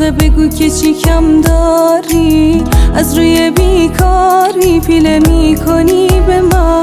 آخه بگو که چی کم داری، از روی بیکاری پیله میکنی به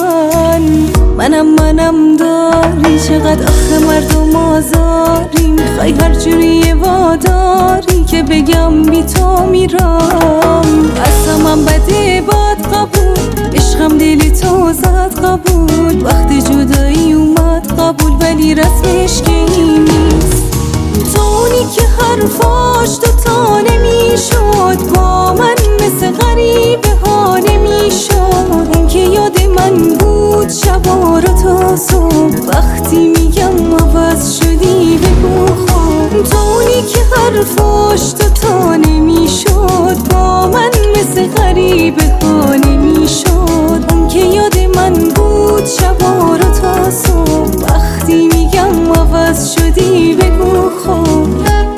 منم داری. چقدر آخه مردم آزاری، میخوای هر جوری واداری که بگم بی تو میرم. قسمم بده باد قبول، عشقم دلی تو زد قبول، وقتی جدایی اومد قبول ولی رسمش که این نیست. تو اونی که حرفاش دوتا نمیشد، با من مثل غریبه ها نمیشد. اون که یاد من بود شبا رو تا صبح، وقتی میگم عوض شدی بگو خوب. تو اونی که حرفاش دوتا نمیشد، با من مثل غریبه ها نمیشد. اون که یاد من بود شبا رو تا صبح، وقتی میگم عوض شدی بگو خوب.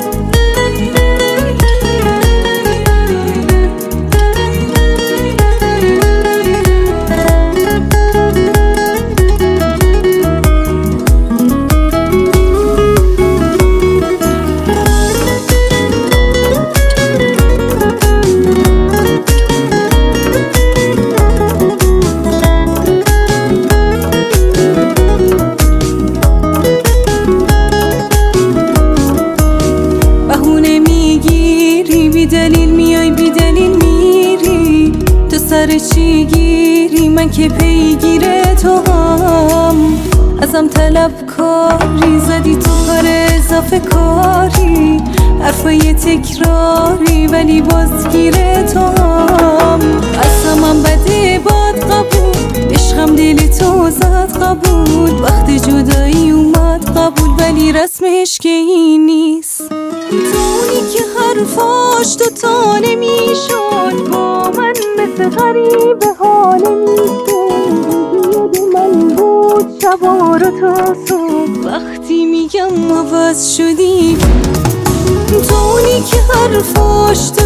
سر چی گیری من که پیگیر تو هم، ازم طلب کاری زدی تو کار اضافه کاری، حرفای تکراری ولی بازگیر تو هم. قسمم بده باد قبول، عشقم دل تو زد قبول، وقتی جدایی اومد قبول ولی رسمش که این نیست. تو اونی که حرفاش دوتا نمیشد، با من مثل غریبه ها نمیشد. یاد من بود شبا رو تا صبح، وقتی میگم عوض شدی. تو اونی که حرفاش